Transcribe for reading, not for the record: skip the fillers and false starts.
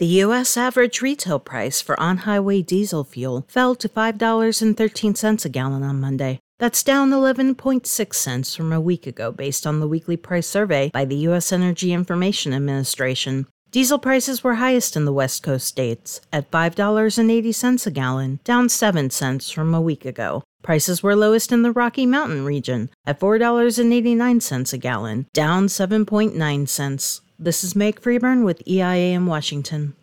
The U.S. average retail price for on-highway diesel fuel fell to $5.13 a gallon on Monday. That's down 11.6 cents from a week ago based on the weekly price survey by the U.S. Energy Information Administration. Diesel prices were highest in the West Coast states at $5.80 a gallon, down 7 cents from a week ago. Prices were lowest in the Rocky Mountain region at $4.89 a gallon, down 7.9 cents. This is Meg Freeburn with EIA in Washington.